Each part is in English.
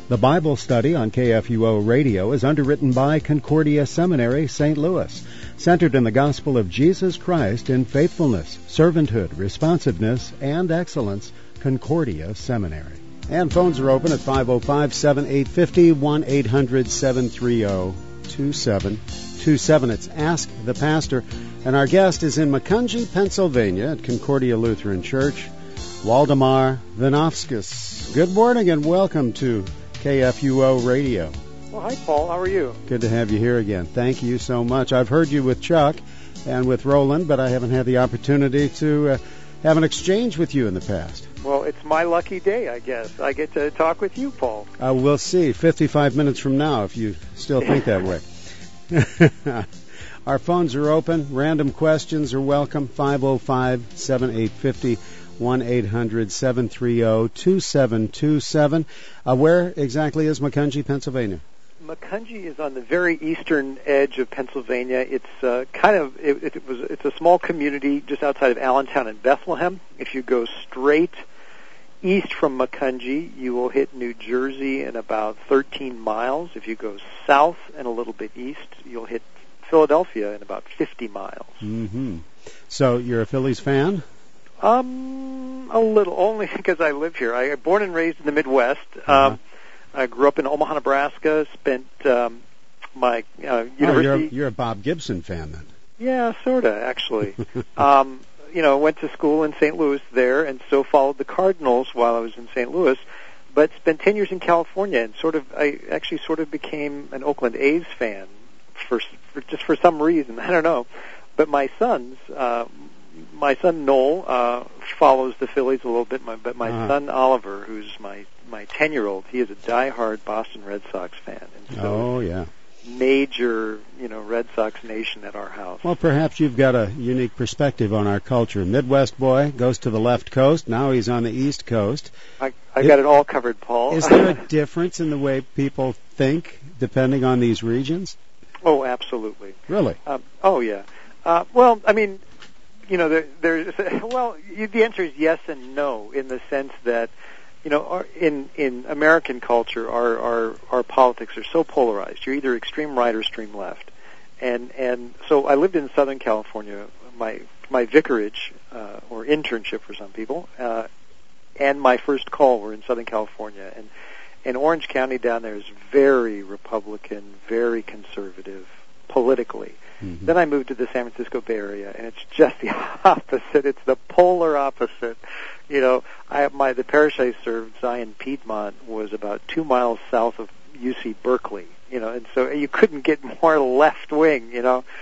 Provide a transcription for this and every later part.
The Bible study on KFUO Radio is underwritten by Concordia Seminary, St. Louis, centered in the gospel of Jesus Christ in faithfulness, servanthood, responsiveness, and excellence. Concordia Seminary. And phones are open at 505-7850, 1-800-730-2727. It's Ask the Pastor. And our guest is in Macungie, Pennsylvania at Concordia Lutheran Church, Waldemar Wieniawskis. Good morning and welcome to KFUO Radio. Well, hi, Paul. How are you? Good to have you here again. Thank you so much. I've heard you with Chuck and with Roland, but I haven't had the opportunity to have an exchange with you in the past. Well, it's my lucky day, I guess. I get to talk with you, Paul. We'll see. 55 minutes from now, if you still think that way. Our phones are open. Random questions are welcome. 505-7850. 1-800-730-2727. Where exactly is Macungie, Pennsylvania? Macungie is on the very eastern edge of Pennsylvania. It's it's a small community just outside of Allentown and Bethlehem. If you go straight east from Macungie, you will hit New Jersey in about 13 miles. If you go south and a little bit east, you'll hit Philadelphia in about 50 miles. Mm-hmm. So you're a Phillies fan? A little, only because I live here. I was born and raised in the Midwest. I grew up in Omaha, Nebraska, spent my university... You're a Bob Gibson fan, then? Yeah, sort of, actually. Went to school in St. Louis there, and so followed the Cardinals while I was in St. Louis, but spent 10 years in California, and I actually became an Oakland A's fan for some reason. I don't know. But my son Noel follows the Phillies a little bit, but my son Oliver, who's my 10-year-old, he is a diehard Boston Red Sox fan. And so major, Red Sox nation at our house. Well, perhaps you've got a unique perspective on our culture. Midwest boy goes to the left coast. Now he's on the East Coast. I got it all covered, Paul. Is there a difference in the way people think depending on these regions? Oh, absolutely. Really? Yeah. Well, I mean, the answer is yes and no, in the sense that, in American culture, our politics are so polarized. You're either extreme right or extreme left, and so I lived in Southern California. My vicarage or internship for some people, and my first call were in Southern California, and Orange County down there is very Republican, very conservative politically. Mm-hmm. Then I moved to the San Francisco Bay Area, and it's just the opposite. It's the polar opposite. The parish I served, Zion Piedmont, was about 2 miles south of UC Berkeley. And so you couldn't get more left wing.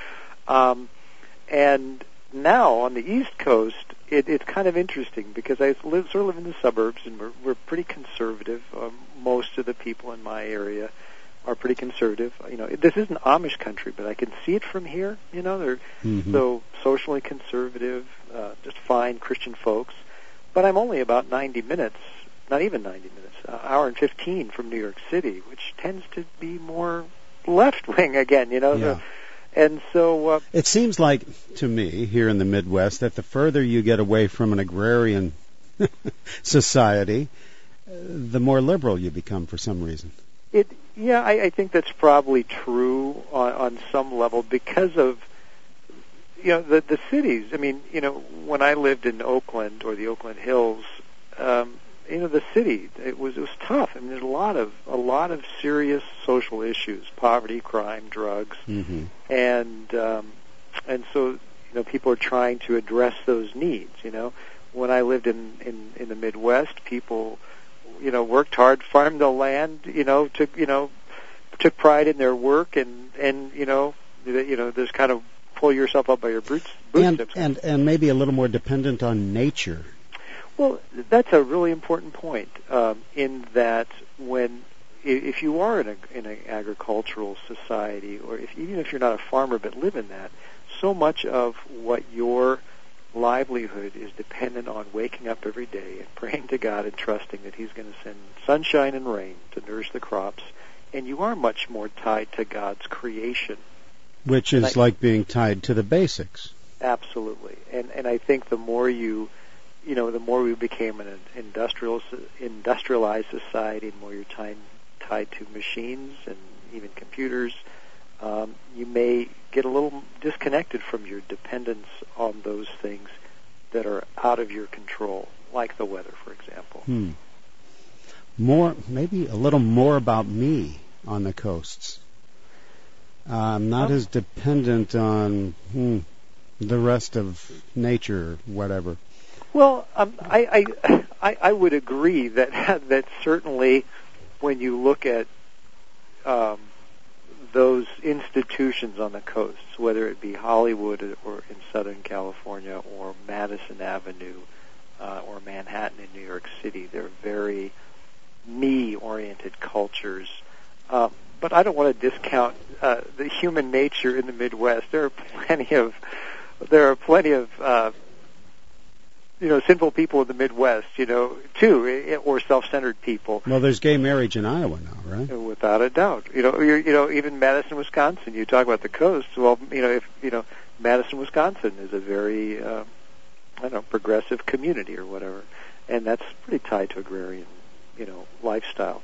And now on the East Coast, it's kind of interesting because I live in the suburbs, and we're pretty conservative. Most of the people in my area are pretty conservative. This isn't Amish country, but I can see it from here. They're so socially conservative, just fine Christian folks. But I'm only about 90 minutes, not even 90 minutes, an hour and 15 from New York City, which tends to be more left-wing again, Yeah. So it seems like, to me, here in the Midwest, that the further you get away from an agrarian society, the more liberal you become for some reason. I think that's probably true on some level because of the cities. I mean, when I lived in Oakland or the Oakland Hills, the city it was tough. I mean, there's a lot of serious social issues: poverty, crime, drugs, and so people are trying to address those needs. When I lived in the Midwest, people worked hard, farmed the land, took pride in their work, and there's kind of pull yourself up by your bootstraps. And maybe a little more dependent on nature. Well, that's a really important point. In that, if you are in an agricultural society, or even if you're not a farmer but live in that, so much of what your livelihood is dependent on waking up every day and praying to God and trusting that He's going to send sunshine and rain to nourish the crops, and you are much more tied to God's creation. Which is like being tied to the basics. Absolutely. And I think the more the more we became an industrialized society, and more you're tied tied to machines and even computers, you may get a little disconnected from your dependence on those things that are out of your control, like the weather, for example. Maybe a little more about me on the coasts. I'm not as dependent on the rest of nature, whatever. Well, I would agree that certainly when you look at those institutions on the coasts, whether it be Hollywood or in Southern California or Madison Avenue or Manhattan in New York City, they're very me-oriented cultures. But I don't want to discount the human nature in the Midwest. There are plenty of sinful people in the Midwest, too, or self-centered people. Well, there's gay marriage in Iowa now, right? Without a doubt. Even Madison, Wisconsin. You talk about the coast. Well, Madison, Wisconsin is a very, progressive community or whatever, and that's pretty tied to agrarian, lifestyle.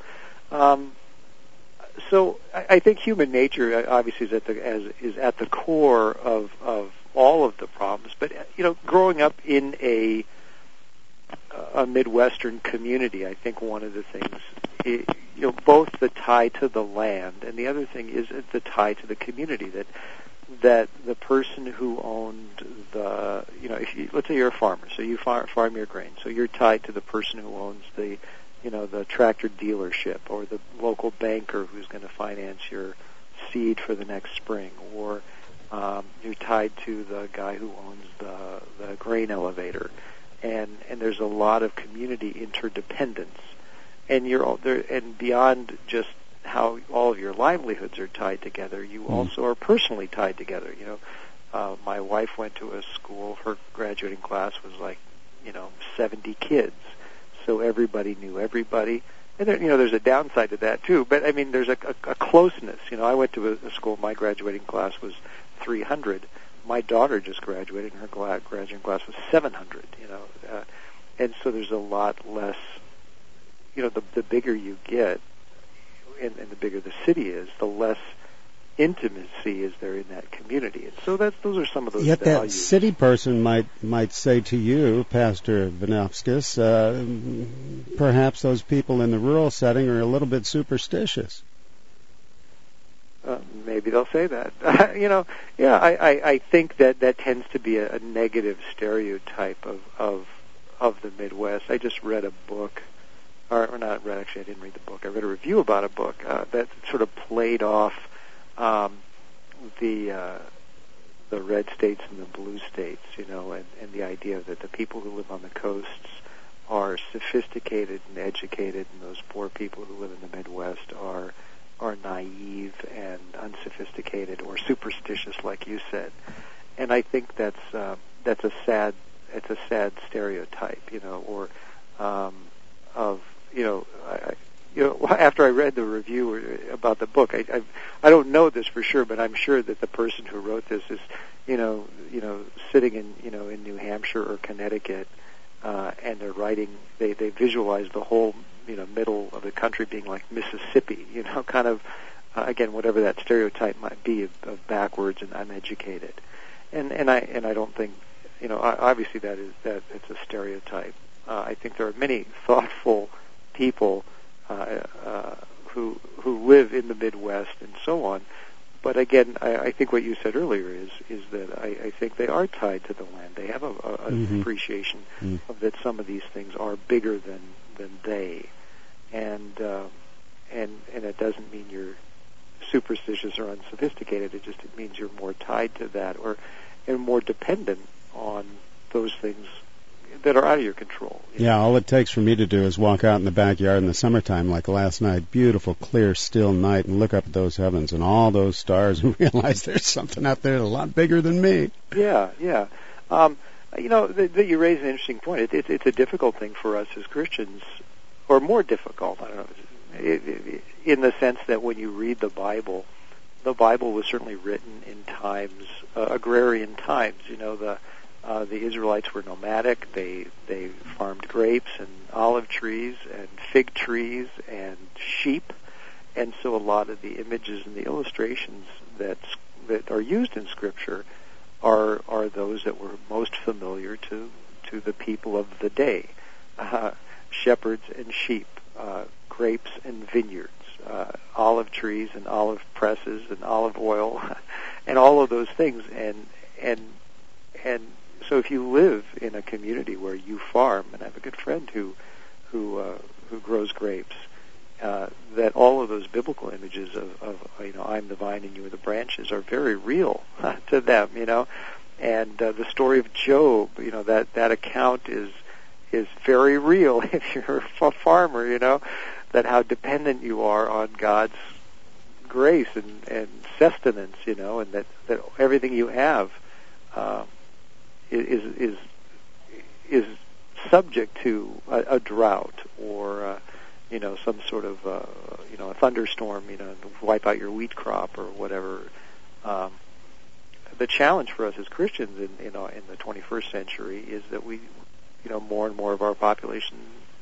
So I think human nature obviously is at the core of all of the problems. But growing up in a Midwestern community, I think one of the things, both the tie to the land and the other thing is the tie to the community. That the person who owned let's say you're a farmer, so you farm your grain, so you're tied to the person who owns the tractor dealership or the local banker who's going to finance your seed for the next spring, or you're tied to the guy who owns the grain elevator, and there's a lot of community interdependence, and you're all there, and beyond just how all of your livelihoods are tied together, you also are personally tied together. My wife went to a school; her graduating class was 70 kids. So everybody knew everybody, and there's a downside to that too. But I mean, there's a closeness. I went to a school. My graduating class was 300. My daughter just graduated, and her graduating class was 700. And so there's a lot less. The bigger you get, and the bigger the city is, the less intimacy is there in that community. And so those are some of those Yet values. That city person might say to you, Pastor Vinovskis, perhaps those people in the rural setting are a little bit superstitious. Maybe they'll say that. I think that tends to be a negative stereotype of the Midwest. I just read a book, or not read, actually I didn't read the book. I read a review about a book that sort of played off the red states and the blue states, and the idea that the people who live on the coasts are sophisticated and educated, and those poor people who live in the Midwest are naive and unsophisticated or superstitious, like you said. And I think that's a sad stereotype, after I read the review about the book, I don't know this for sure, but I'm sure that the person who wrote this is, sitting in New Hampshire or Connecticut, and they're writing. They visualize the whole middle of the country being like Mississippi, kind of again whatever that stereotype might be of backwards and uneducated, and I don't think obviously that it's a stereotype. I think there are many thoughtful people who live in the Midwest and so on. But again, I think what you said earlier is that I think they are tied to the land. They have an appreciation of that some of these things are bigger than they, and it doesn't mean you're superstitious or unsophisticated. It means you're more tied to that and more dependent on those things that are out of your control. Yeah, all it takes for me to do is walk out in the backyard in the summertime, like last night, beautiful, clear, still night, and look up at those heavens and all those stars and realize there's something out there a lot bigger than me. Yeah. That you raise an interesting point. It's a difficult thing for us as Christians, or more difficult, I don't know, in the sense that when you read the Bible was certainly written in times, agrarian times. The Israelites were nomadic. They farmed grapes and olive trees and fig trees and sheep, And so a lot of the images and the illustrations that are used in Scripture are those that were most familiar to the people of the day. Shepherds and sheep, grapes and vineyards, olive trees and olive presses and olive oil, and all of those things. And so if you live in a community where you farm, and I have a good friend who grows grapes, that all of those biblical images of I'm the vine and you are the branches are very real to them, And the story of Job, that account is very real if you're a farmer, that how dependent you are on God's grace and sustenance, and that everything you have is subject to a drought or some sort of a thunderstorm, to wipe out your wheat crop or whatever. The challenge for us as Christians in the 21st century is that we, more and more of our population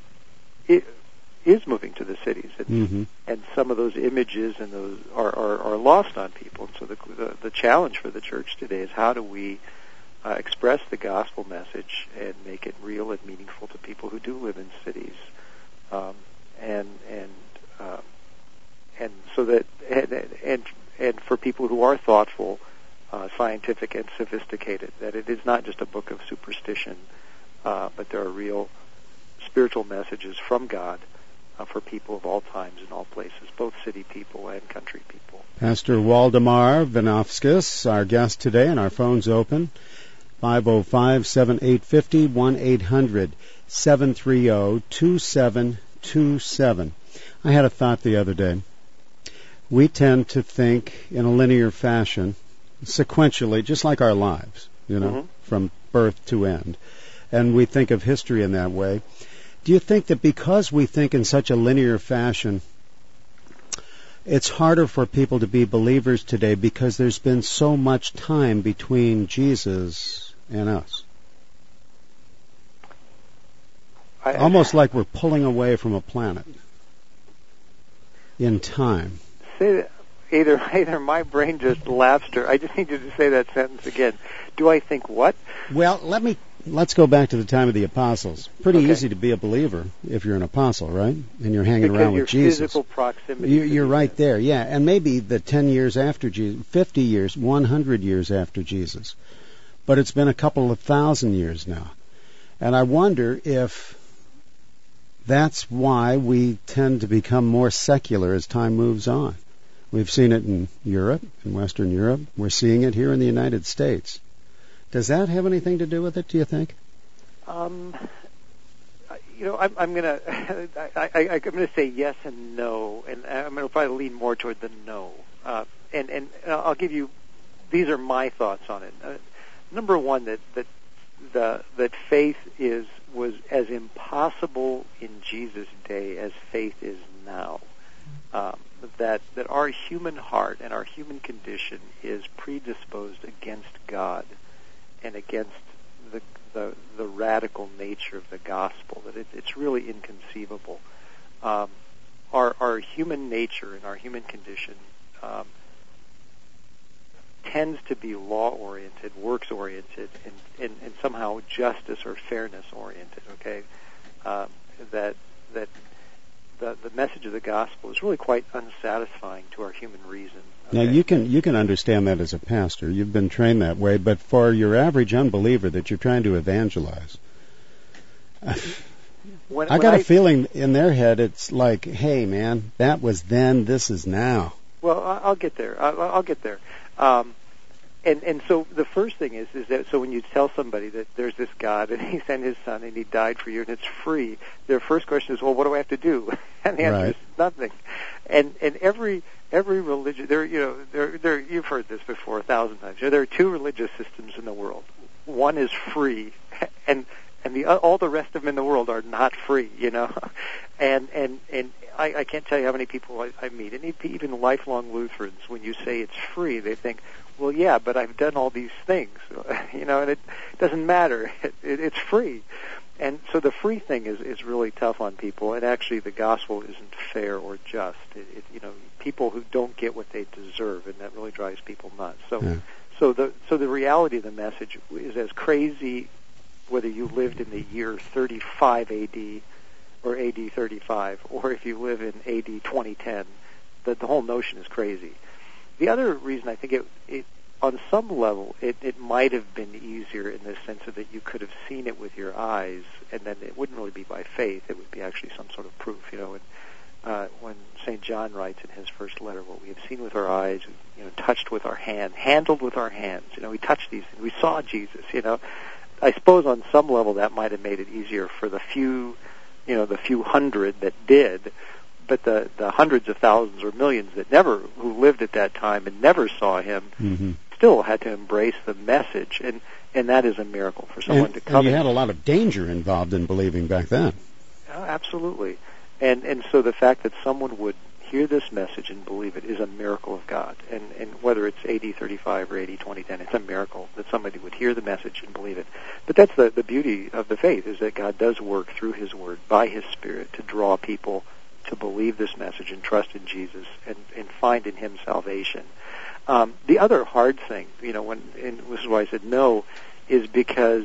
is moving to the cities, and some of those images and those are lost on people. And so the challenge for the church today is how do we express the gospel message and make it real and meaningful to people who do live in cities, and so that and for people who are thoughtful, scientific, and sophisticated, that it is not just a book of superstition, but there are real spiritual messages from God for people of all times and all places, both city people and country people. Pastor Waldemar Vinovskis, our guest today, and our phone's open. 505-7850, 1-800-730-2727. I had a thought the other day. We tend to think in a linear fashion, sequentially, just like our lives, from birth to end. And we think of history in that way. Do you think that because we think in such a linear fashion, it's harder for people to be believers today because there's been so much time between Jesus and us? Almost like we're pulling away from a planet in time. Say that. Either my brain just lapsed or I just need you to say that sentence again. Do I think what? Well, let's go back to the time of the apostles. Pretty easy to be a believer if you're an apostle, right? And you're hanging around with Jesus. Physical proximity. You're right there, yeah. And maybe the 10 years after Jesus, 50 years, 100 years after Jesus. But it's been a couple of thousand years now. And I wonder if that's why we tend to become more secular as time moves on. We've seen it in Europe, in Western Europe. We're seeing it here in the United States. Does that have anything to do with it, do you think? I'm going to say yes and no, and I'm going to probably lean more toward the no. And I'll give you, these are my thoughts on it. Number one, that faith was as impossible in Jesus' day as faith is now. That our human heart and our human condition is predisposed against God and against the radical nature of the gospel, that it's really inconceivable. Our human nature and our human condition tends to be law-oriented, works-oriented, and somehow justice or fairness-oriented, okay? That the message of the gospel is really quite unsatisfying to our human reason. Okay? Now, you can understand that as a pastor. You've been trained that way, but for your average unbeliever that you're trying to evangelize, I got a feeling in their head it's like, hey, man, that was then, this is now. Well, I'll get there. I'll get there. And so the first thing is that so when you tell somebody that there's this God and He sent His Son and He died for you and it's free, their first question is, well, what do I have to do? And the answer is nothing. And every religion, you've heard this before 1,000 times. There are two religious systems in the world. One is free, and all the rest of them in the world are not free. And I can't tell you how many people I meet, and even lifelong Lutherans, when you say it's free, they think, well, yeah, but I've done all these things, and it doesn't matter. It's free. And so the free thing is really tough on people, and actually the gospel isn't fair or just. People who don't get what they deserve, and that really drives people nuts. So the reality of the message is as crazy whether you lived in the year 35 AD or AD 35, or if you live in AD 2010. The whole notion is crazy. The other reason I think it on some level, it might have been easier in the sense of that you could have seen it with your eyes, and then it wouldn't really be by faith. It would be actually some sort of proof. When St. John writes in his first letter, what we have seen with our eyes, touched with our hand, handled with our hands. We touched these things. We saw Jesus. I suppose on some level that might have made it easier for the few hundred that did. But the hundreds of thousands or millions who lived at that time and never saw him, still had to embrace the message, and that is a miracle for someone to come. And you had a lot of danger involved in believing back then. Absolutely, and so the fact that someone would hear this message and believe it is a miracle of God, and whether it's AD 35 or AD 2010, it's a miracle that somebody would hear the message and believe it. But that's the beauty of the faith, is that God does work through His Word by His Spirit to draw people to believe this message and trust in Jesus and find in Him salvation. The other hard thing, this is why I said no, is because,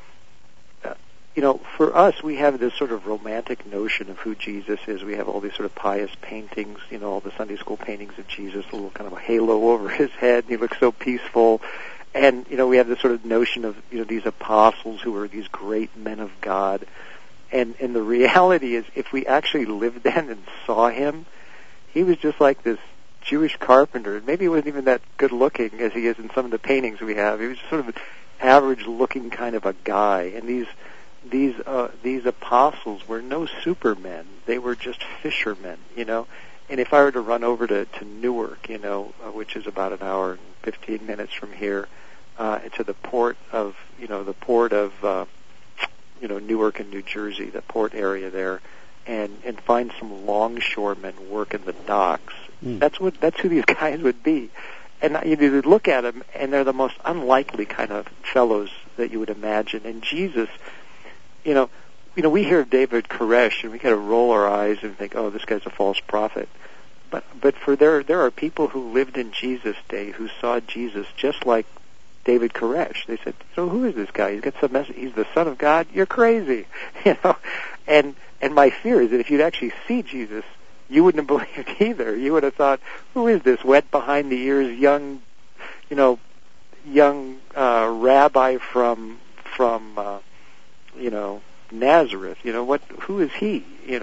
for us, we have this sort of romantic notion of who Jesus is. We have all these sort of pious paintings, all the Sunday school paintings of Jesus, a little kind of a halo over His head, and He looks so peaceful. And, we have this sort of notion of, these apostles who are these great men of God. And the reality is, if we actually lived then and saw Him, He was just like this Jewish carpenter. Maybe he wasn't even that good looking as he is in some of the paintings we have. He was just sort of an average looking kind of a guy. And these apostles were no supermen. They were just fishermen, And if I were to run over to Newark, which is about an hour and 15 minutes from here, to the port of Newark in New Jersey, the port area there, and find some longshoremen working the docks. That's who these guys would be. And you look at them, and they're the most unlikely kind of fellows that you would imagine. And Jesus, we hear of David Koresh, and we kind of roll our eyes and think, oh, this guy's a false prophet. But there are people who lived in Jesus' day who saw Jesus just like David Koresh. They said, so who is this guy? He's got some message. He's the Son of God? You're crazy. And my fear is that if you'd actually see Jesus, you wouldn't have believed either. You would have thought, who is this wet behind the ears young rabbi from Nazareth? Who is he?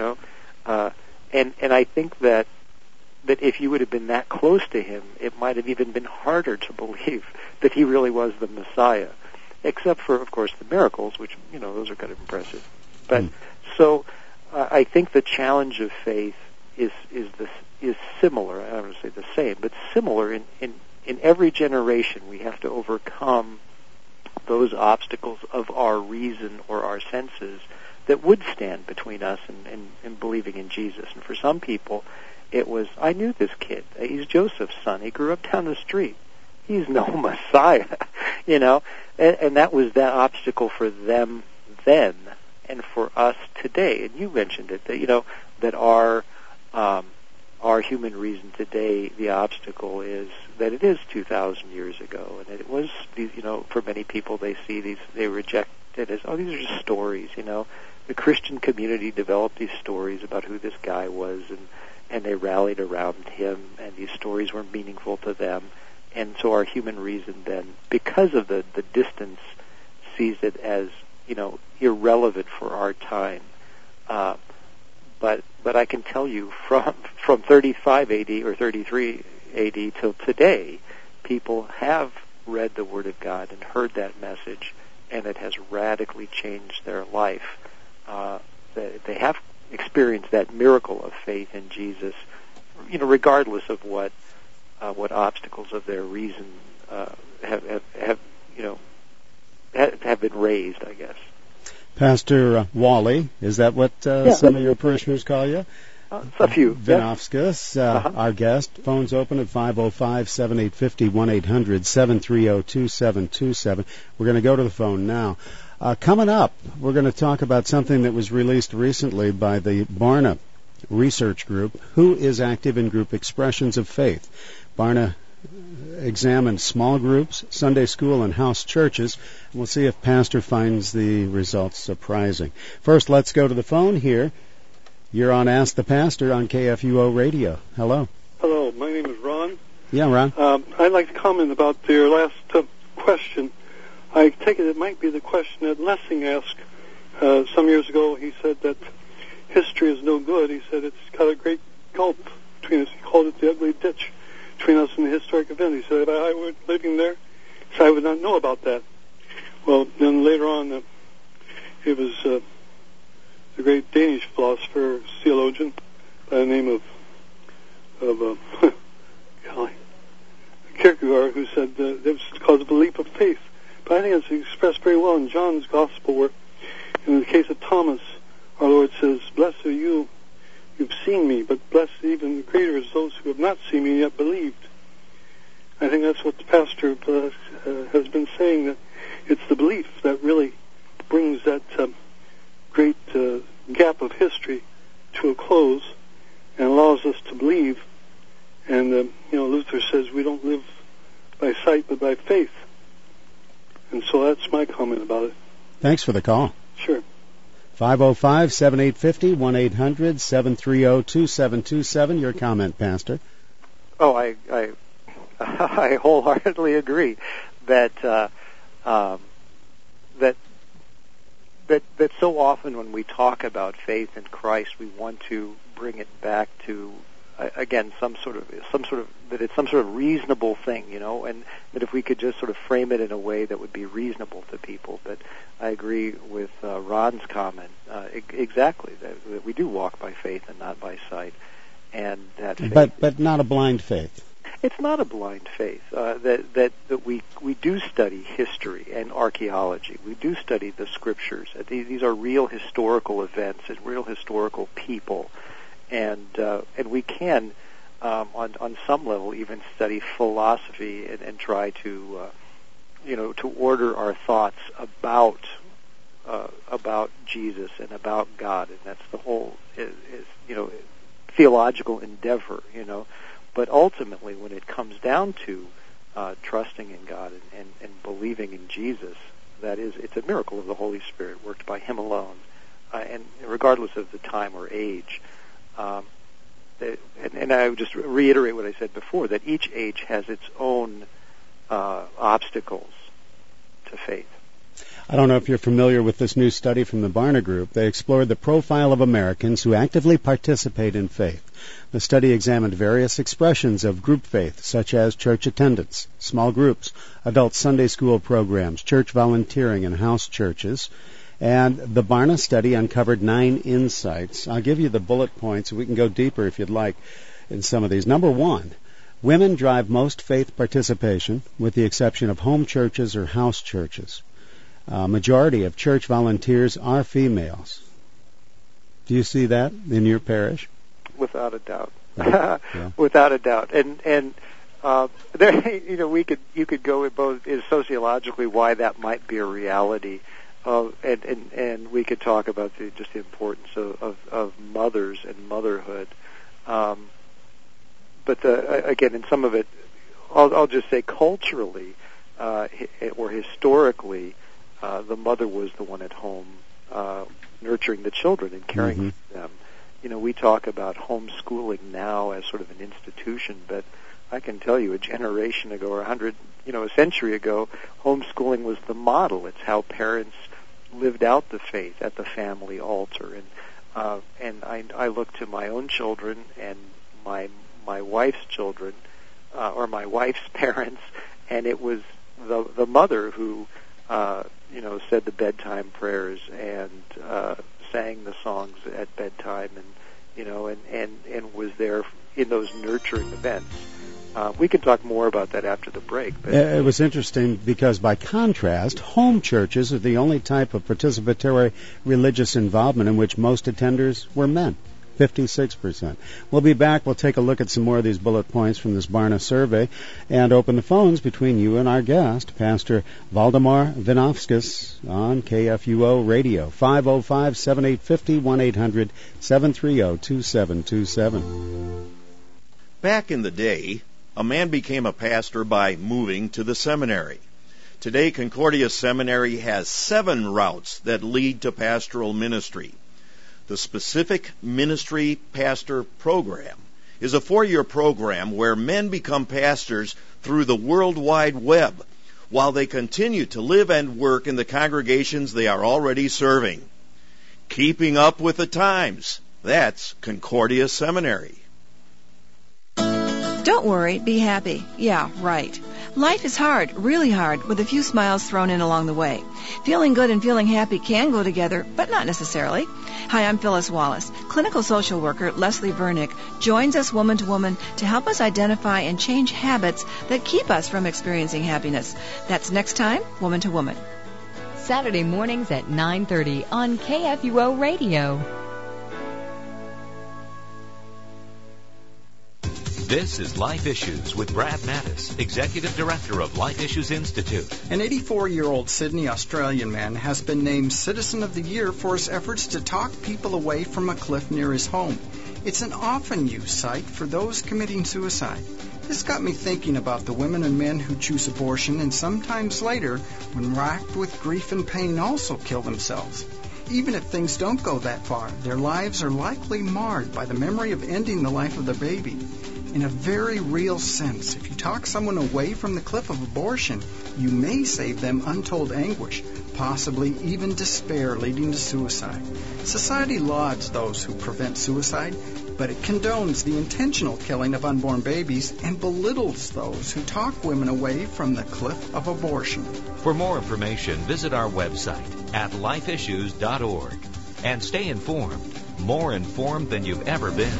And I think that if you would have been that close to Him, it might have even been harder to believe that He really was the Messiah, except for, of course, the miracles, which, those are kind of impressive. But so I think the challenge of faith is similar. I don't want to say the same, but similar in every generation. We have to overcome those obstacles of our reason or our senses that would stand between us and believing in Jesus. And for some people, it was, I knew this kid. He's Joseph's son. He grew up down the street. He's no Messiah, And that was that obstacle for them then, and for us today. And you mentioned it, that our human reason today, the obstacle is that it is 2,000 years ago, and it was, for many people, they reject it as, oh, these are just stories. The Christian community developed these stories about who this guy was, and they rallied around him, and these stories were meaningful to them. And so our human reason then, because of the distance, sees it as, irrelevant for our time. But I can tell you from 35 AD or 33 AD till today, people have read the Word of God and heard that message, and it has radically changed their life. They have experienced that miracle of faith in Jesus, regardless of what obstacles of their reason have been raised, I guess. Pastor Wally, is that what some of your parishioners call you? A few. Vinofskis, our guest. Phone's open at 505-7850, 1-800-730-2727. We're going to go to the phone now. Coming up, we're going to talk about something that was released recently by the Barna Research Group, Who is Active in Group Expressions of Faith. Barna examined small groups, Sunday school, and house churches. We'll see if Pastor finds the results surprising. First, let's go to the phone here. You're on Ask the Pastor on KFUO Radio. Hello. Hello, my name is Ron. Yeah, Ron. I'd like to comment about your last question. I take it might be the question that Lessing asked some years ago. He said that history is no good. He said it's got a great gulf between us. He called it the ugly ditch between us and the historic event. He said if I were living there, I would not know about that. Well, then later on, it was the great Danish philosopher, theologian, by the name of Kierkegaard, who said it was called a leap of faith. But I think it's expressed very well in John's Gospel, where in the case of Thomas, our Lord says, "Blessed are you, you've seen me, but blessed even greater is those who have not seen me yet believed." I think that's what the pastor has been saying, that it's the belief that really brings that great gap of history to a close and allows us to believe. And, Luther says we don't live by sight but by faith. And so that's my comment about it. Thanks for the call. Sure. 505-7850, 1-800-730-2727. Your comment, Pastor. Oh, I wholeheartedly agree that that so often when we talk about faith in Christ, we want to bring it back to again some sort of that it's some sort of reasonable thing, and that if we could just sort of frame it in a way that would be reasonable to people. But I agree with Ron's comment exactly that we do walk by faith and not by sight, and that faith but not a blind faith. It's not a blind faith. That we do study history and archaeology. We do study the scriptures. These are real historical events and real historical people, and we can, on some level, even study philosophy and try to to order our thoughts about Jesus and about God, and that's the whole theological endeavor, But ultimately, when it comes down to trusting in God and believing in Jesus, it's a miracle of the Holy Spirit worked by Him alone, and regardless of the time or age. And I would just reiterate what I said before, that each age has its own obstacles to faith. I don't know if you're familiar with this new study from the Barna Group. They explored the profile of Americans who actively participate in faith. The study examined various expressions of group faith, such as church attendance, small groups, adult Sunday school programs, church volunteering, and house churches. And the Barna study uncovered 9 insights. I'll give you the bullet points. We can go deeper if you'd like in some of these. Number 1, women drive most faith participation, with the exception of home churches or house churches. Majority of church volunteers are females. Do you see that in your parish? Without a doubt. Yeah. Without a doubt. And there, you could go with both sociologically why that might be a reality, and we could talk about just the importance of mothers and motherhood. But again, in some of it, I'll just say culturally or historically, the mother was the one at home nurturing the children and caring for them. We talk about homeschooling now as sort of an institution, but I can tell you a generation ago or a century ago, homeschooling was the model. It's how parents lived out the faith at the family altar. And I look to my own children and my wife's children, or my wife's parents, and it was the mother who said the bedtime prayers and sang the songs at bedtime, and was there in those nurturing events. We can talk more about that after the break. But it was interesting because, by contrast, home churches are the only type of participatory religious involvement in which most attenders were men. 56%. We'll be back. We'll take a look at some more of these bullet points from this Barna survey and open the phones between you and our guest, Pastor Valdemar Vinovskis on KFUO Radio. 505-7850, 1-800-730-2727. Back in the day, a man became a pastor by moving to the seminary. Today, Concordia Seminary has 7 routes that lead to pastoral ministry. The Specific Ministry Pastor Program is a 4-year program where men become pastors through the World Wide Web while they continue to live and work in the congregations they are already serving. Keeping up with the times. That's Concordia Seminary. Don't worry, be happy. Yeah, right. Life is hard, really hard, with a few smiles thrown in along the way. Feeling good and feeling happy can go together, but not necessarily. Hi, I'm Phyllis Wallace. Clinical social worker Leslie Vernick joins us woman to woman to help us identify and change habits that keep us from experiencing happiness. That's next time, Woman to Woman. Saturday mornings at 9:30 on KFUO Radio. This is Life Issues with Brad Mattis, Executive Director of Life Issues Institute. An 84-year-old Sydney, Australian man has been named Citizen of the Year for his efforts to talk people away from a cliff near his home. It's an often used site for those committing suicide. This got me thinking about the women and men who choose abortion and sometimes later, when racked with grief and pain, also kill themselves. Even if things don't go that far, their lives are likely marred by the memory of ending the life of their baby. In a very real sense, if you talk someone away from the cliff of abortion, you may save them untold anguish, possibly even despair leading to suicide. Society lauds those who prevent suicide, but it condones the intentional killing of unborn babies and belittles those who talk women away from the cliff of abortion. For more information, visit our website at lifeissues.org and stay informed, more informed than you've ever been.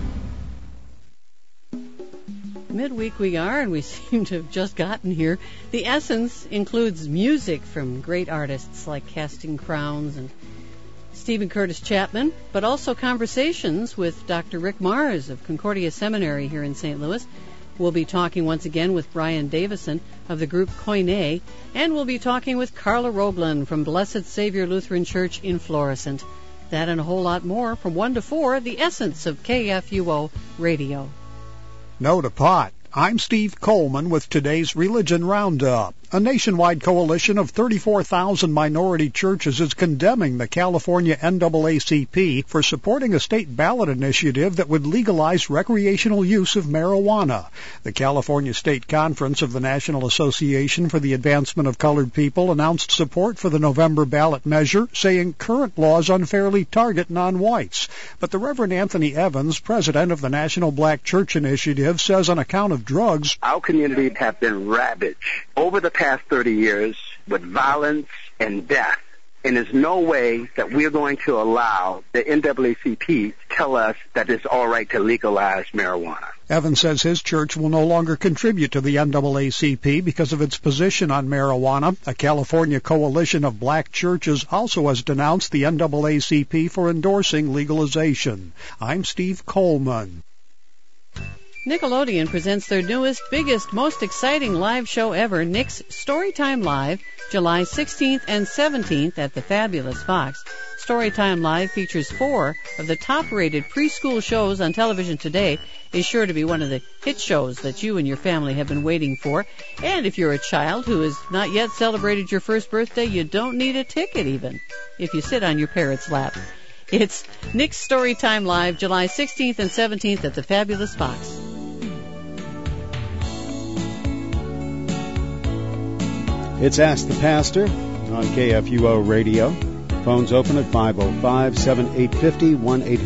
Midweek we are, and we seem to have just gotten here. The Essence includes music from great artists like Casting Crowns and Stephen Curtis Chapman, but also conversations with Dr. Rick Mars of Concordia Seminary here in St. Louis. We'll be talking once again with Brian Davison of the group Koine, and we'll be talking with Carla Roblin from Blessed Savior Lutheran Church in Florissant. That and a whole lot more from 1 to 4, The Essence of KFUO Radio. No to pot. I'm Steve Coleman with today's Religion Roundup. A nationwide coalition of 34,000 minority churches is condemning the California NAACP for supporting a state ballot initiative that would legalize recreational use of marijuana. The California State Conference of the National Association for the Advancement of Colored People announced support for the November ballot measure, saying current laws unfairly target non-whites. But the Reverend Anthony Evans, president of the National Black Church Initiative, says on account of drugs, our communities have been ravaged over the past 30 years with violence and death. And there's no way that we're going to allow the NAACP to tell us that it's all right to legalize marijuana. Evans says his church will no longer contribute to the NAACP because of its position on marijuana. A California coalition of black churches also has denounced the NAACP for endorsing legalization. I'm Steve Coleman. Nickelodeon presents their newest, biggest, most exciting live show ever, Nick's Storytime Live, July 16th and 17th at the Fabulous Fox. Storytime Live features 4 of the top-rated preschool shows on television today, is sure to be one of the hit shows that you and your family have been waiting for. And if you're a child who has not yet celebrated your first birthday, you don't need a ticket even, if you sit on your parrot's lap. It's Nick's Storytime Live, July 16th and 17th at the Fabulous Fox. It's Ask the Pastor on KFUO Radio. Phones open at 505-7850,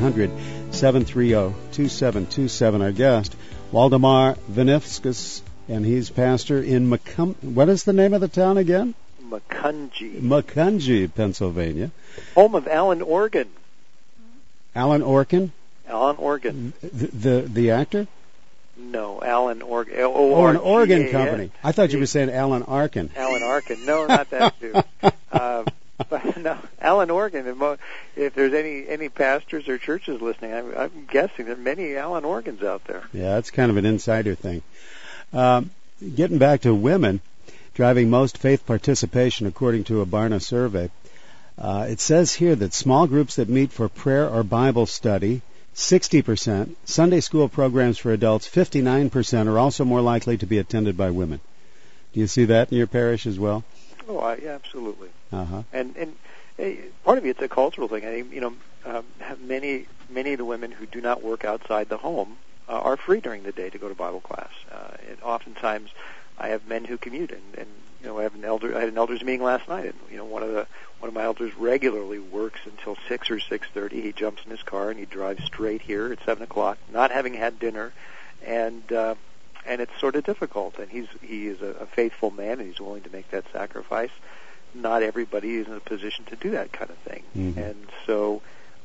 1-800-730-2727. Our guest, Waldemar Vinovskis, and he's pastor in what is the name of the town again? Macungie, Pennsylvania. Home of Alan Organ. Alan Orkin? Alan Organ. The actor? No, Alan Organ. Oh, an organ company. I thought you were saying Alan Arkin. Alan Arkin. No, not that too. But no, Allen, Oregon. If there's any pastors or churches listening, I'm guessing there are many Allen, Oregons out there. Yeah, that's kind of an insider thing. Getting back to women driving most faith participation, according to a Barna survey, it says here that small groups that meet for prayer or Bible study, 60%, Sunday school programs for adults, 59%, are also more likely to be attended by women. Do you see that in your parish as well? Oh, yeah, absolutely. Uh-huh. And part of it's a cultural thing. Many of the women who do not work outside the home are free during the day to go to Bible class. And oftentimes, I have men who commute, and I had an elders meeting last night, and one of my elders regularly works until 6 or 6:30. He jumps in his car and he drives straight here at 7:00, not having had dinner, and it's sort of difficult. And he is a faithful man, and he's willing to make that sacrifice. Not everybody is in a position to do that kind of thing, and so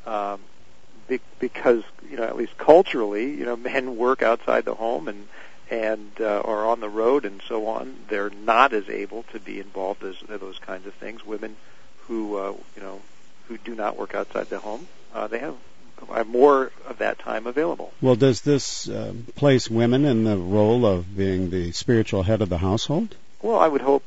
because at least culturally, men work outside the home and are on the road and so on, they're not as able to be involved as those kinds of things. Women who do not work outside the home, they have more of that time available. Well, does this place women in the role of being the spiritual head of the household? Well, I would hope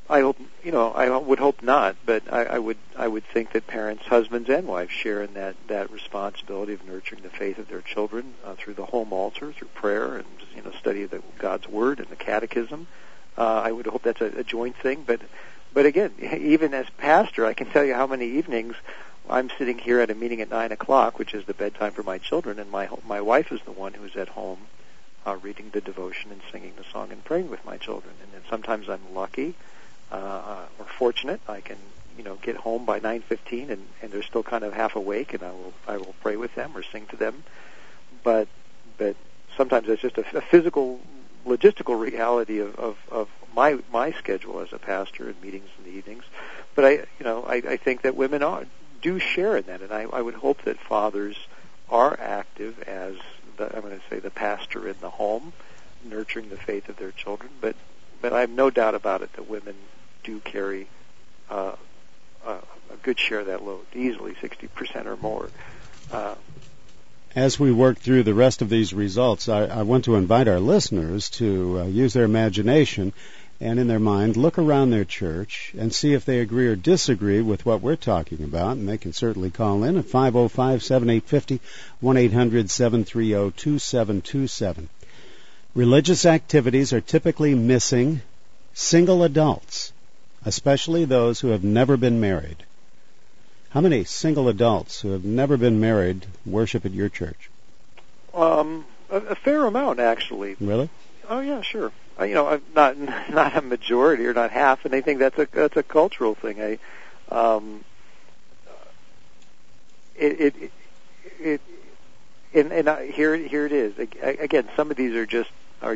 not, but I would think that parents, husbands and wives, share in that responsibility of nurturing the faith of their children through the home altar, through prayer, and study of God's Word and the Catechism. I would hope that's a joint thing, but again, even as pastor, I can tell you how many evenings I'm sitting here at a meeting at 9:00, which is the bedtime for my children, and my wife is the one who's at home reading the devotion and singing the song and praying with my children. And then sometimes I'm lucky or fortunate. I can get home by 9:15 and they're still kind of half awake, and I will pray with them or sing to them. But sometimes it's just a physical, logistical reality of my schedule as a pastor and meetings in the evenings. But I think that women do share in that, and I would hope that fathers are active as the pastor in the home, nurturing the faith of their children. But I have no doubt about it that women do carry a good share of that load, easily 60% or more. As we work through the rest of these results, I want to invite our listeners to use their imagination and in their mind look around their church and see if they agree or disagree with what we're talking about. And they can certainly call in at 505-7850, 1-800-730-2727. Religious activities are typically missing single adults, especially those who have never been married. How many single adults who have never been married worship at your church? A fair amount, actually. Really? Oh, yeah, sure. Not a majority or not half, and I think that's a cultural thing. Here it is. Again, some of these are just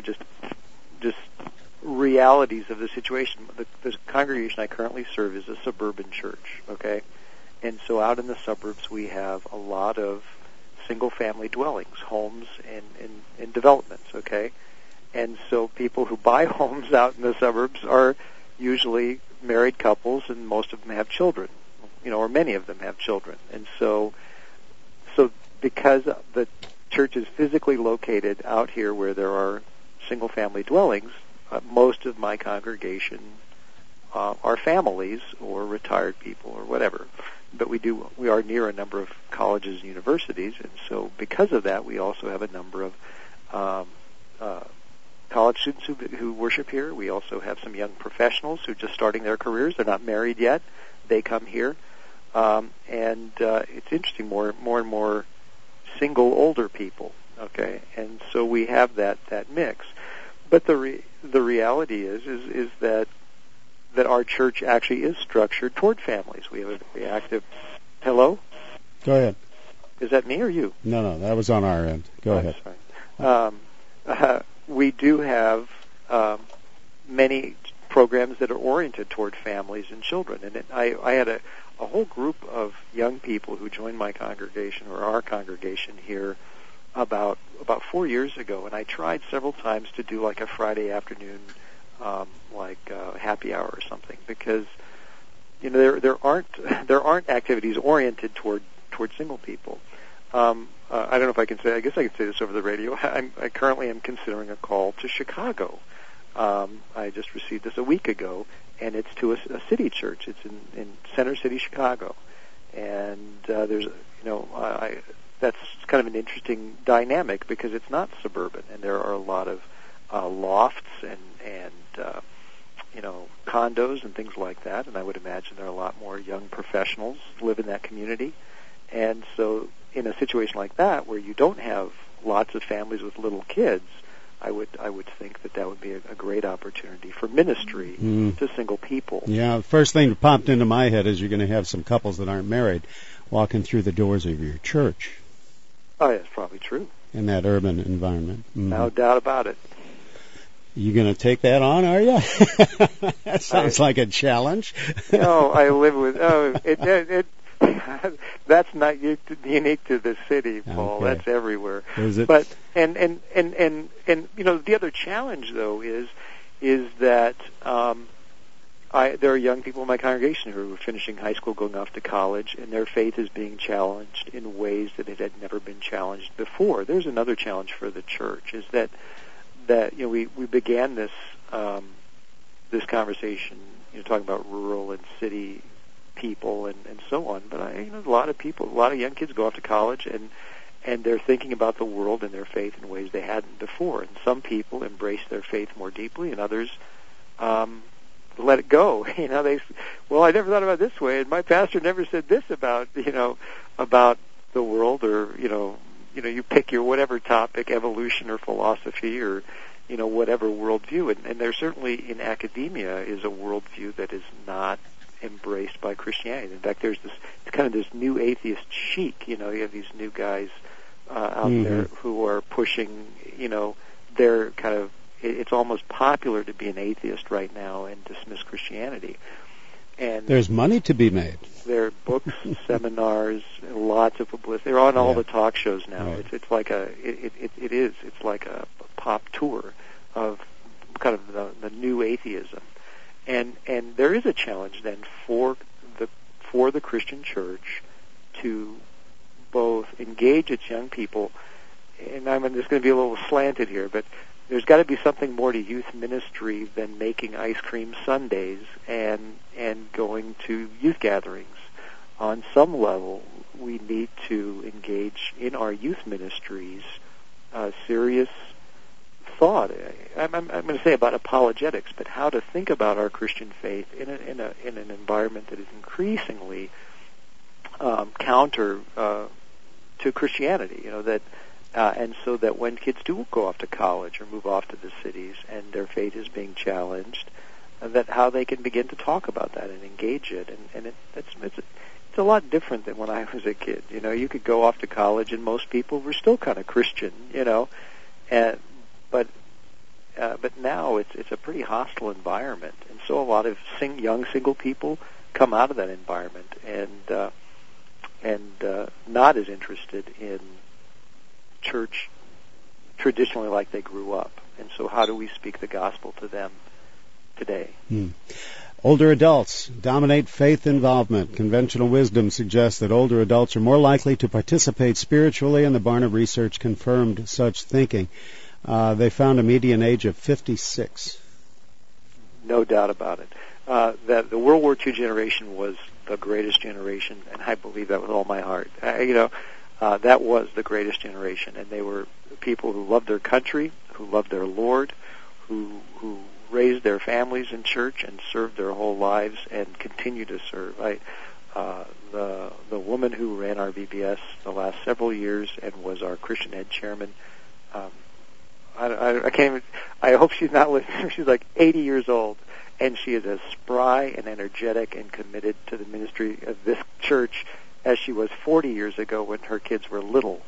realities of the situation. The congregation I currently serve is a suburban church, okay? And so out in the suburbs we have a lot of single-family dwellings, homes and developments, okay? And so people who buy homes out in the suburbs are usually married couples, and most of them have children, or many of them have children. And so because the church is physically located out here where there are single-family dwellings, most of my congregation are families or retired people or whatever. But we are near a number of colleges and universities, and so because of that, we also have a number of college students who worship here. We also have some young professionals who are just starting their careers. They're not married yet. They come here, and it's interesting. More and more single older people. Okay, and so we have that mix. But the reality is that our church actually is structured toward families. We have a very active. Hello? Go ahead. Is that me or you? No, that was on our end. Go ahead. Sorry. We do have many programs that are oriented toward families and children. And I had a whole group of young people who joined my congregation or our congregation here about 4 years ago. And I tried several times to do like a Friday afternoon happy hour or something, because there aren't activities oriented toward single people. I don't know if I can say. I guess I can say this over the radio. I currently am considering a call to Chicago. I just received this a week ago, and it's to a city church. It's in Center City, Chicago, and there's that's kind of an interesting dynamic because it's not suburban, and there are a lot of lofts and condos and things like that. And I would imagine there are a lot more young professionals live in that community. And so in a situation like that where you don't have lots of families with little kids, I would think that would be a great opportunity for ministry to single people. Yeah, the first thing that popped into my head is you're going to have some couples that aren't married walking through the doors of your church. Oh, yeah, that's probably true. In that urban environment. No doubt about it. You going to take that on, are you? That sounds like a challenge. No, I live with. It that's not unique to the city, Paul. Okay. That's everywhere. Is it? But and the other challenge though is that there are young people in my congregation who are finishing high school, going off to college, and their faith is being challenged in ways that it had never been challenged before. There's another challenge for the church is that we began this conversation, talking about rural and city people and so on. But a lot of young kids go off to college and they're thinking about the world and their faith in ways they hadn't before. And some people embrace their faith more deeply, and others let it go. I never thought about it this way, and my pastor never said this about the world, or you pick your whatever topic, evolution or philosophy or whatever worldview, and there certainly in academia is a worldview that is not embraced by Christianity. In fact, there's this new atheist chic. You have these new guys out there who are pushing. They're kind of. It's almost popular to be an atheist right now and dismiss Christianity. And there's money to be made. There are books, seminars, lots of publicity. They're on all the talk shows now. Right. It's like it's like a pop tour of kind of the new atheism. And there is a challenge then for the Christian church to both engage its young people, and I'm just going to be a little slanted here, but there's got to be something more to youth ministry than making ice cream sundaes and going to youth gatherings. On some level, we need to engage in our youth ministries serious thought. I'm going to say about apologetics, but how to think about our Christian faith in an environment that is increasingly counter to Christianity. And so that when kids do go off to college or move off to the cities and their faith is being challenged, that how they can begin to talk about that and engage it. And it's a lot different than when I was a kid. You could go off to college and most people were still kind of Christian, but now it's a pretty hostile environment. And so a lot of young single people come out of that environment and not as interested in church traditionally like they grew up. And so how do we speak the gospel to them today? Older adults dominate faith involvement. Conventional wisdom suggests that older adults are more likely to participate spiritually, and the Barna research confirmed such thinking. They found a median age of 56. No doubt about it. That the World War II generation was the greatest generation, and I believe that with all my heart. That was the greatest generation, and they were people who loved their country, who loved their Lord, who raised their families in church and served their whole lives and continue to serve. The woman who ran our VBS the last several years and was our Christian Ed chairman, I can't even. I hope she's not listening. She's like 80 years old, and she is as spry and energetic and committed to the ministry of this church as she was 40 years ago when her kids were little,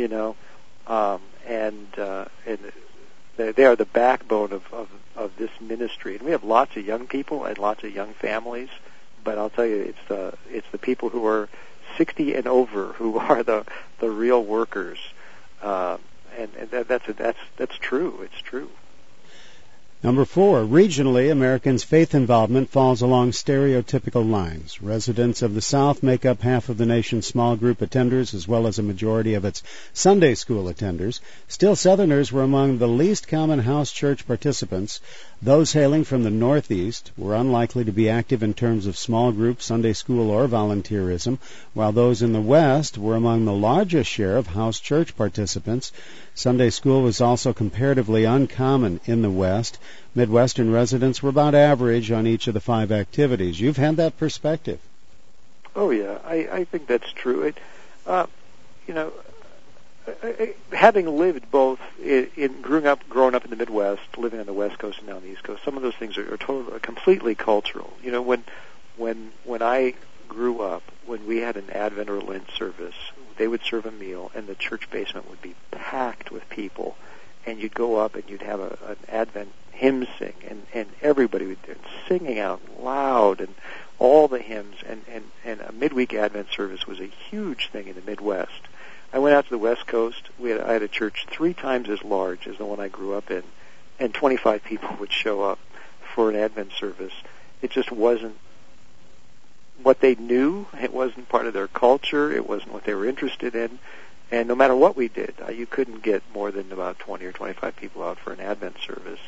and they are the backbone of this ministry. And we have lots of young people and lots of young families, but I'll tell you, it's the people who are 60 and over who are the real workers, and that's true. It's true. Number 4, regionally, Americans' faith involvement falls along stereotypical lines. Residents of the South make up half of the nation's small group attenders as well as a majority of its Sunday school attenders. Still, Southerners were among the least common house church participants. Those hailing from the Northeast were unlikely to be active in terms of small group, Sunday school, or volunteerism, while those in the West were among the largest share of house church participants. Sunday school was also comparatively uncommon in the West. Midwestern residents were about average on each of the 5 activities. You've had that perspective. Oh, yeah, I think that's true. Having lived both growing up in the Midwest, living on the West Coast and now on the East Coast, some of those things are completely cultural. You know, when I grew up, when we had an Advent or Lent service, they would serve a meal, and the church basement would be packed with people, and you'd go up and you'd have an Advent hymn sing, and everybody would be singing out loud, and all the hymns, and a midweek Advent service was a huge thing in the Midwest. I went out to the West Coast. I had a church 3 times as large as the one I grew up in, and 25 people would show up for an Advent service. It just wasn't what they knew. It wasn't part of their culture. It wasn't what they were interested in. And no matter what we did, you couldn't get more than about 20 or 25 people out for an Advent service.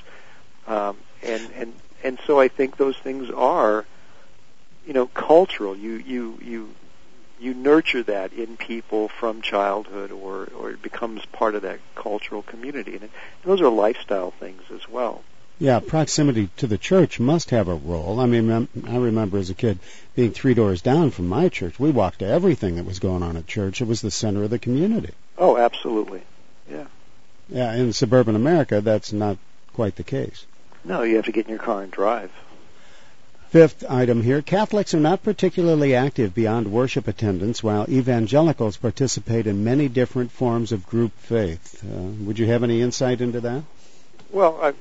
And so I think those things are, cultural. You nurture that in people from childhood, or it becomes part of that cultural community. And those are lifestyle things as well. Yeah, proximity to the church must have a role. I mean, I remember as a kid being 3 doors down from my church. We walked to everything that was going on at church. It was the center of the community. Oh, absolutely. Yeah. Yeah, in suburban America, that's not quite the case. No, you have to get in your car and drive. 5th item here, Catholics are not particularly active beyond worship attendance, while evangelicals participate in many different forms of group faith. Would you have any insight into that? Well,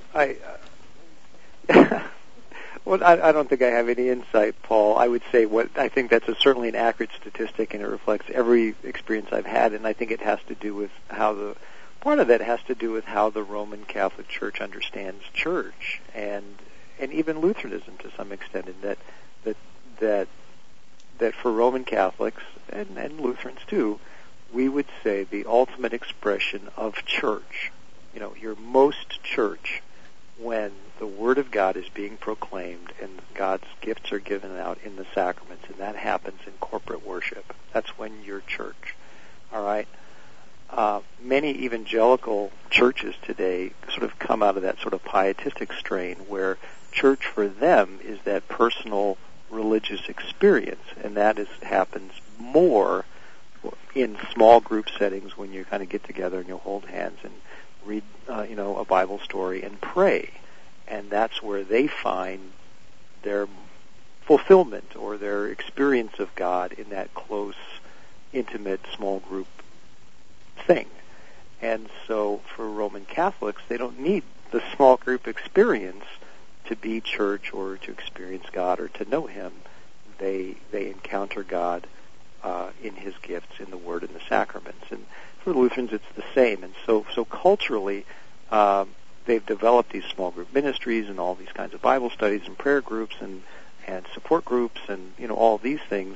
I don't think I have any insight, Paul. I would say I think that's certainly an accurate statistic, and it reflects every experience I've had, and I think it has to do with part of that has to do with how the Roman Catholic Church understands church, and even Lutheranism to some extent, in that for Roman Catholics and Lutherans too, we would say the ultimate expression of church. You're most church when the Word of God is being proclaimed and God's gifts are given out in the sacraments, and that happens in corporate worship. That's when you're church. All right? Many evangelical churches today sort of come out of that sort of pietistic strain where church for them is that personal religious experience, and that happens more in small group settings when you kind of get together and you hold hands and read, a Bible story and pray. And that's where they find their fulfillment or their experience of God in that close, intimate, small group thing. And so for Roman Catholics, they don't need the small group experience to be church or to experience God or to know Him. They encounter God in His gifts, in the Word and the sacraments. And for Lutherans, it's the same. And so culturally, they've developed these small group ministries and all these kinds of Bible studies and prayer groups and support groups and all these things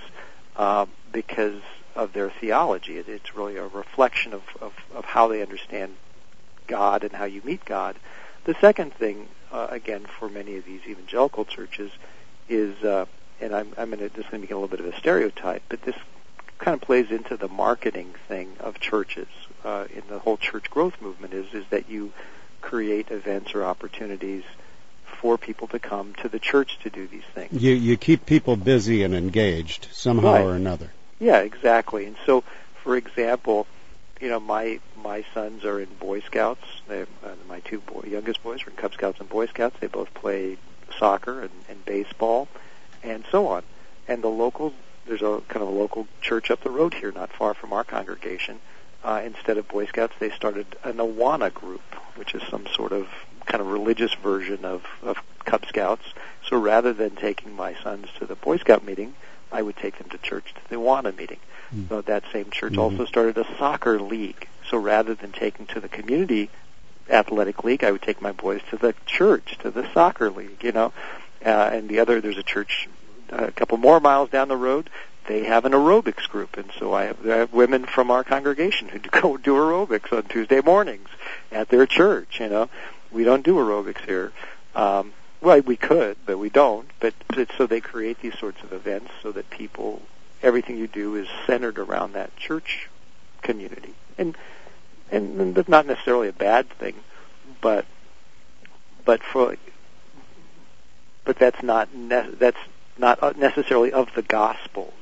because of their theology. It's really a reflection of how they understand God and how you meet God. The second thing, again, for many of these evangelical churches is, and this is going to become a little bit of a stereotype, but this kind of plays into the marketing thing of churches in the whole church growth movement is that you create events or opportunities for people to come to the church to do these things. You keep people busy and engaged somehow or another. Yeah, exactly. And so, for example, my sons are in Boy Scouts. My 2 youngest boys are in Cub Scouts and Boy Scouts. They both play soccer and baseball and so on. And there's a kind of a local church up the road here, not far from our congregation. Instead of Boy Scouts, they started an Awana group, which is some sort of kind of religious version of Cub Scouts. So rather than taking my sons to the Boy Scout meeting, I would take them to church to the Awana meeting. So that same church also started a soccer league. So rather than taking to the community athletic league, I would take my boys to the church, to the soccer league, and there's a church a couple more miles down the road. They have an aerobics group, and so I have women from our congregation who go do aerobics on Tuesday mornings at their church. We don't do aerobics here. Well, we could, but we don't. But so they create these sorts of events so that everything you do is centered around that church community, and that's not necessarily a bad thing, but that's not necessarily of the gospel.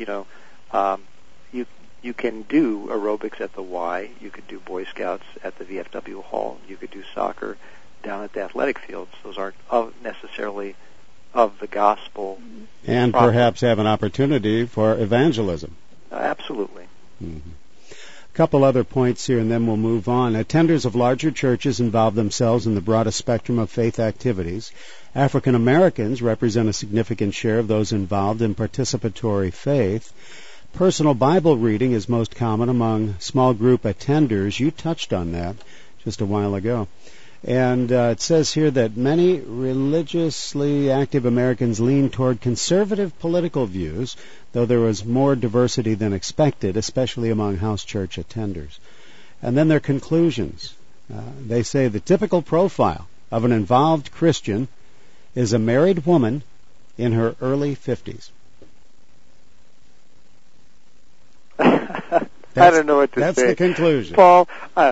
You can do aerobics at the Y. You could do Boy Scouts at the VFW hall. You could do soccer down at the athletic fields. Those aren't necessarily of the gospel. And perhaps have an opportunity for evangelism. Absolutely. Mm-hmm. A couple other points here, and then we'll move on. Attenders of larger churches involve themselves in the broadest spectrum of faith activities. African Americans represent a significant share of those involved in participatory faith. Personal Bible reading is most common among small group attenders. You touched on that just a while ago. And it says here that many religiously active Americans lean toward conservative political views, though there was more diversity than expected, especially among house church attenders. And then their conclusions. They say the typical profile of an involved Christian is a married woman in her early 50s. I don't know what to say. That's the conclusion. Paul,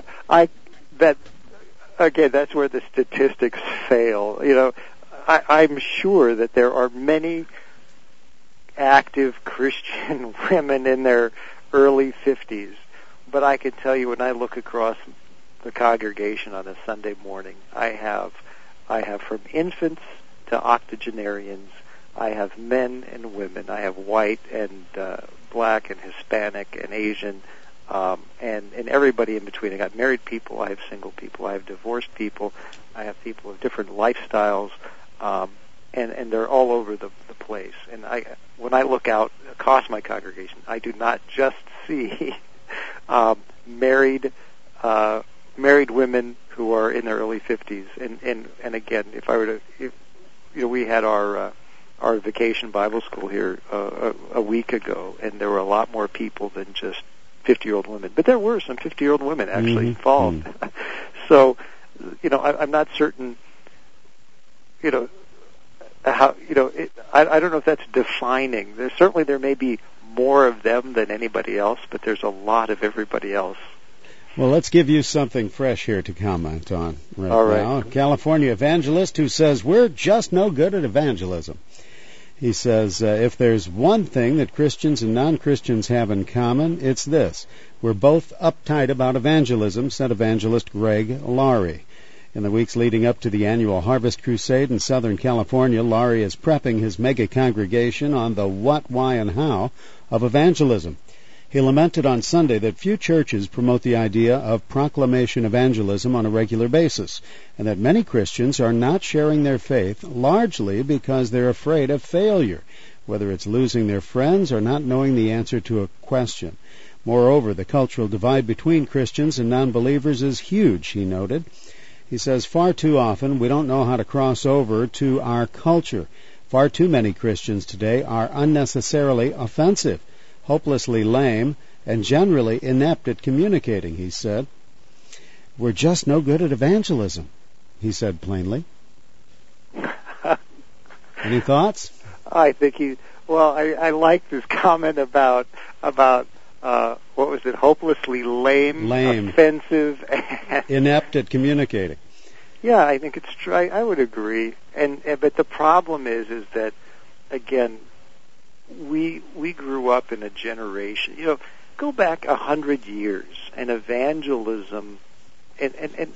again, that's where the statistics fail. I'm sure that there are many active Christian women in their early 50s, but I can tell you when I look across the congregation on a Sunday morning, I have from infants to octogenarians, I have men and women, I have white and black and Hispanic and Asian, and everybody in between. I got married people, I have single people, I have divorced people, I have people of different lifestyles, and they're all over the place. And when I look out across my congregation, I do not just see married women who are in their early 50s. And again, we had our vacation Bible school here a week ago, and there were a lot more people than just 50-year-old women. But there were some 50-year-old women actually involved. So, I'm not certain, how, I don't know if that's defining. There may be more of them than anybody else, but there's a lot of everybody else. Well, let's give you something fresh here to comment on All right. now. California evangelist who says we're just no good at evangelism. He says, if there's one thing that Christians and non-Christians have in common, it's this. We're both uptight about evangelism, said evangelist Greg Laurie. In the weeks leading up to the annual Harvest Crusade in Southern California, Laurie is prepping his mega congregation on the what, why, and how of evangelism. He lamented on Sunday that few churches promote the idea of proclamation evangelism on a regular basis, and that many Christians are not sharing their faith largely because they're afraid of failure, whether it's losing their friends or not knowing the answer to a question. Moreover, the cultural divide between Christians and non-believers is huge, he noted. He says, far too often we don't know how to cross over to our culture. Far too many Christians today are unnecessarily offensive, hopelessly lame, and generally inept at communicating, he said. We're just no good at evangelism, he said plainly. Any thoughts? I think I like this comment about what was it, hopelessly lame, offensive, and inept at communicating. Yeah, I think it's true. I would agree. But the problem is that, again, we grew up in a generation. Go back 100 years, and evangelism, and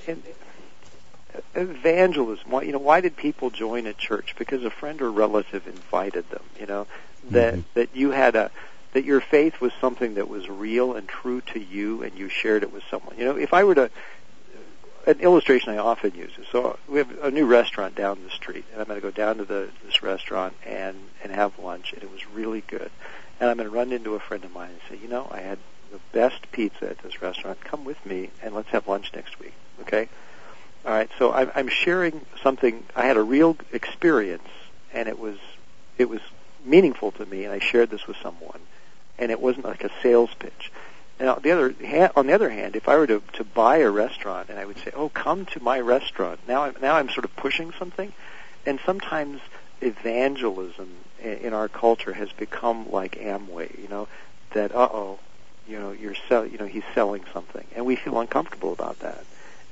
evangelism. Why did people join a church? Because a friend or relative invited them. That you had that your faith was something that was real and true to you, and you shared it with someone. If I were to, an illustration I often use is, so we have a new restaurant down the street, and I'm going to go down to this restaurant and have lunch, and it was really good. And I'm going to run into a friend of mine and say, I had the best pizza at this restaurant. Come with me, and let's have lunch next week, okay? All right, so I'm sharing something. I had a real experience, and it was meaningful to me, and I shared this with someone, and it wasn't like a sales pitch. Now, on the other hand, if I were to buy a restaurant, and I would say, "Oh, come to my restaurant," now I'm sort of pushing something, and sometimes evangelism in our culture has become like Amway, that he's selling something, and we feel uncomfortable about that.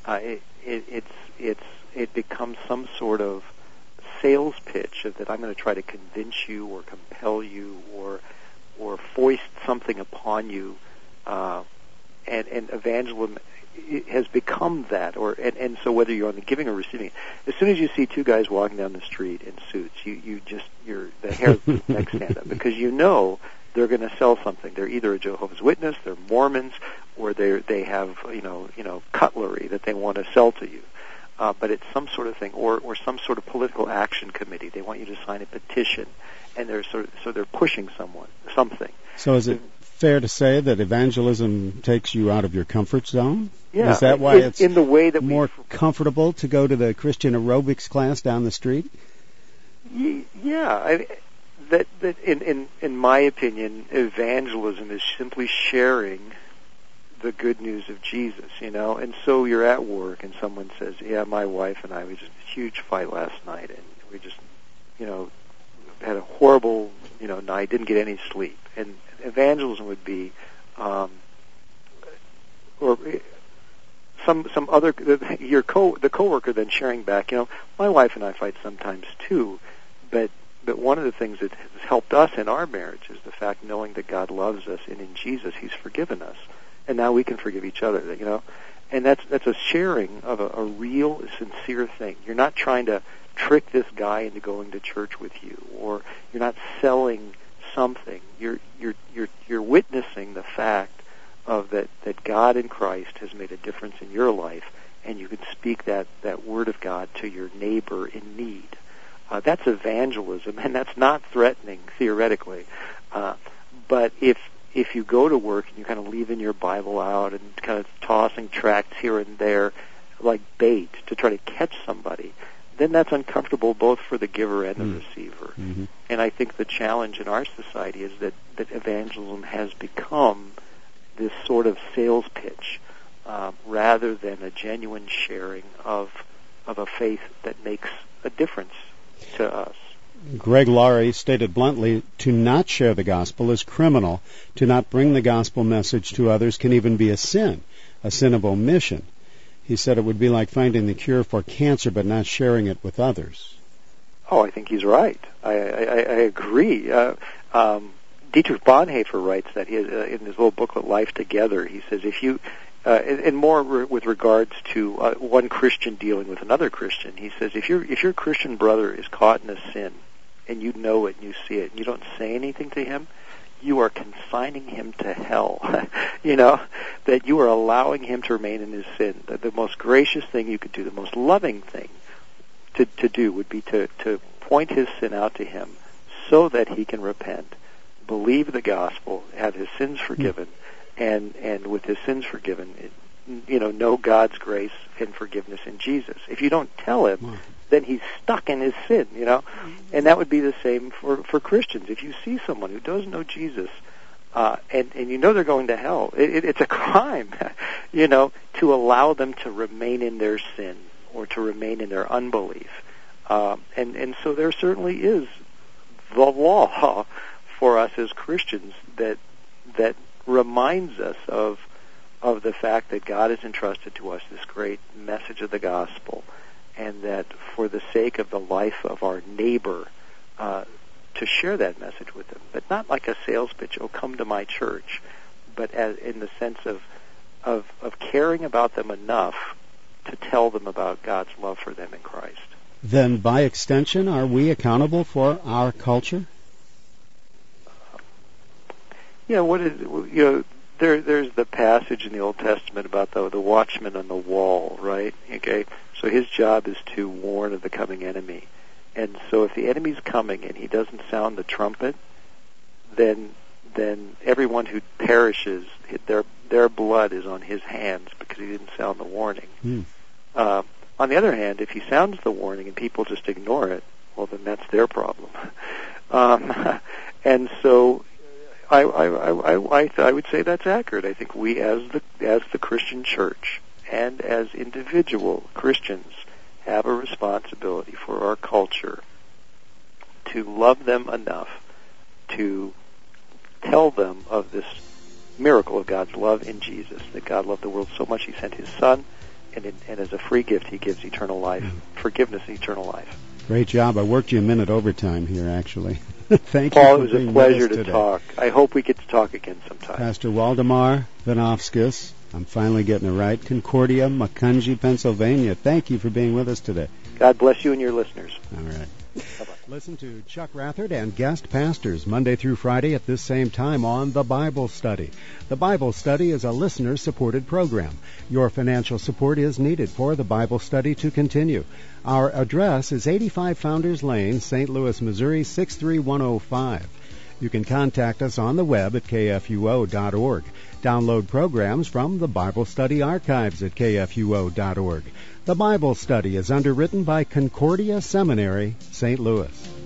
It becomes some sort of sales pitch that I'm going to try to convince you or compel you or foist something upon you, and evangelism has become that. And so whether you're on the giving or receiving, as soon as you see two guys walking down the street in suits, the hair on your neck stand up, because they're going to sell something. They're either a Jehovah's Witness, they're Mormons, or they have cutlery that they want to sell to you. But it's some sort of thing, or some sort of political action committee. They want you to sign a petition, and they're pushing something. So is it fair to say that evangelism takes you out of your comfort zone? Yeah. Is that why it's in the way that more comfortable to go to the Christian aerobics class down the street? Yeah. That in my opinion, evangelism is simply sharing the good news of Jesus, and so you're at work and someone says, "Yeah, my wife and I, we just had a huge fight last night, and we just, had a horrible, night, didn't get any sleep." And evangelism would be, or some other, the coworker then sharing back, my wife and I fight sometimes too, but one of the things that has helped us in our marriage is the fact knowing that God loves us, and in Jesus He's forgiven us. And now we can forgive each other, and that's a sharing of a real, sincere thing. You're not trying to trick this guy into going to church with you, or you're not selling something. You're witnessing the fact of that God in Christ has made a difference in your life, and you can speak that word of God to your neighbor in need. That's evangelism, and that's not threatening theoretically. But if you go to work and you're kind of leaving your Bible out and kind of tossing tracts here and there like bait to try to catch somebody, then that's uncomfortable both for the giver and the receiver. Mm-hmm. And I think the challenge in our society is that evangelism has become this sort of sales pitch rather than a genuine sharing of a faith that makes a difference to us. Greg Laurie stated bluntly, to not share the gospel is criminal. To not bring the gospel message to others can even be a sin of omission. He said it would be like finding the cure for cancer but not sharing it with others. Oh, I think he's right. I agree. Dietrich Bonhoeffer writes that in his little booklet, Life Together, he says if you, and more with regards to one Christian dealing with another Christian, he says if your Christian brother is caught in a sin, and you know it and you see it, and you don't say anything to him, you are consigning him to hell. That you are allowing him to remain in his sin. The most gracious thing you could do, the most loving thing to do would be to point his sin out to him so that he can repent, believe the gospel, have his sins forgiven, and with his sins forgiven, know God's grace and forgiveness in Jesus. If you don't tell him, then he's stuck in his sin, and that would be the same for Christians. If you see someone who doesn't know Jesus, and they're going to hell, it's a crime, to allow them to remain in their sin or to remain in their unbelief. And so there certainly is the law for us as Christians that reminds us of the fact that God has entrusted to us this great message of the gospel, and that for the sake of the life of our neighbor, to share that message with them, but not like a sales pitch, "Oh, come to my church," but in the sense of caring about them enough to tell them about God's love for them in Christ. Then, by extension, are we accountable for our culture? There's the passage in the Old Testament about the watchman on the wall, right? Okay, so his job is to warn of the coming enemy. And so if the enemy's coming and he doesn't sound the trumpet, then everyone who perishes, their blood is on his hands because he didn't sound the warning. On the other hand, if he sounds the warning and people just ignore it, well, then that's their problem. And so I would say that's accurate. I think we, as the Christian church and as individual Christians, have a responsibility for our culture to love them enough to tell them of this miracle of God's love in Jesus, that God loved the world so much He sent His Son, and as a free gift He gives eternal life, forgiveness and eternal life. Great job. I worked you a minute overtime here, actually. Thank Paul, you. it was a pleasure to talk. I hope we get to talk again sometime. Pastor Waldemar Vanovskis, I'm finally getting it right, Concordia, Macungie, Pennsylvania. Thank you for being with us today. God bless you and your listeners. All right. Bye-bye. Listen to Chuck Rathert and guest pastors Monday through Friday at this same time on The Bible Study. The Bible Study is a listener-supported program. Your financial support is needed for The Bible Study to continue. Our address is 85 Founders Lane, St. Louis, Missouri, 63105. You can contact us on the web at kfuo.org. Download programs from the Bible Study archives at kfuo.org. The Bible Study is underwritten by Concordia Seminary, St. Louis.